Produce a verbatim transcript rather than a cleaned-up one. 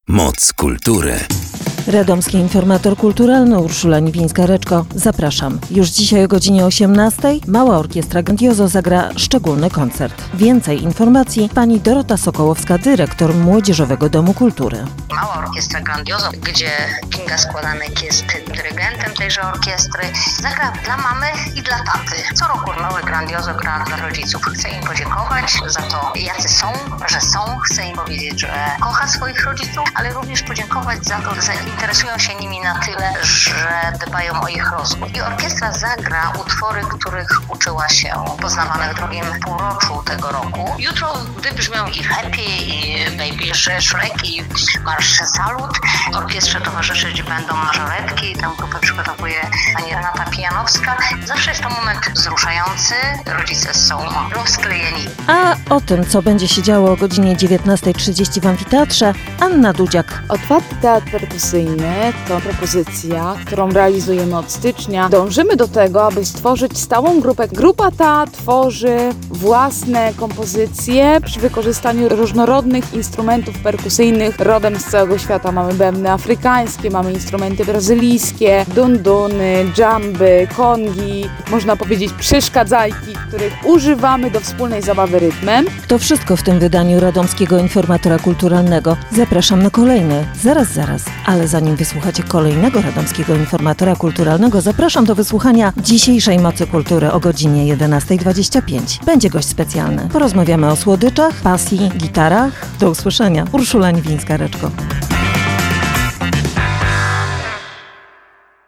Moc kultury. Radomski informator kulturalny Urszula Niwińska-Reczko. Zapraszam. Już dzisiaj o godzinie osiemnastej Mała Orkiestra Grandioso zagra szczególny koncert. Więcej informacji pani Dorota Sokołowska, dyrektor Młodzieżowego Domu Kultury. Mała Orkiestra Grandioso, gdzie Kinga Składanek jest dyrygentem tejże orkiestry, zagra dla mamy i dla taty. Co roku Mały Grandioso gra dla rodziców. Chcę im podziękować za to, jacy są, że są. Chcę im powiedzieć, że kocha swoich rodziców, ale również podziękować za to, że interesują się nimi na tyle, że dbają o ich rozwój. I orkiestra zagra utwory, których uczyła się, poznawanych w drugim półroczu tego roku. Jutro wybrzmią i Happy, i Baby Shrek, i Marsz Salut. Orkiestrze towarzyszyć będą mażoretki. Tę grupę przygotowuje pani Renata Pijanowska. Zawsze jest to moment wzruszający. Rodzice są rozklejeni. A o tym, co będzie się działo o godzinie dziewiętnasta trzydzieści w amfiteatrze, Anna Dudziak. Otwarty teatr perkusyjny to propozycja, którą realizujemy od stycznia. Dążymy do tego, aby stworzyć stałą grupę. Grupa ta tworzy własne kompozycje przy wykorzystaniu różnorodnych instrumentów perkusyjnych rodem z całego świata. Mamy bębny afrykańskie, mamy instrumenty brazylijskie, dunduny, dżamby, kongi, można powiedzieć przeszkadzajki, których używamy do wspólnej zabawy rytmem. To wszystko w tym wydaniu Radomskiego Informatora Kulturalnego. Zapraszam na kolejny. Zaraz, zaraz. Ale zanim wysłuchacie kolejnego Radomskiego Informatora Kulturalnego, zapraszam do wysłuchania dzisiejszej Mocy Kultury o godzinie jedenasta dwadzieścia pięć. Będzie gość specjalny. Porozmawiamy o słodyczach, pasji, gitarach. Do usłyszenia. Urszula Niwińska-Reczko.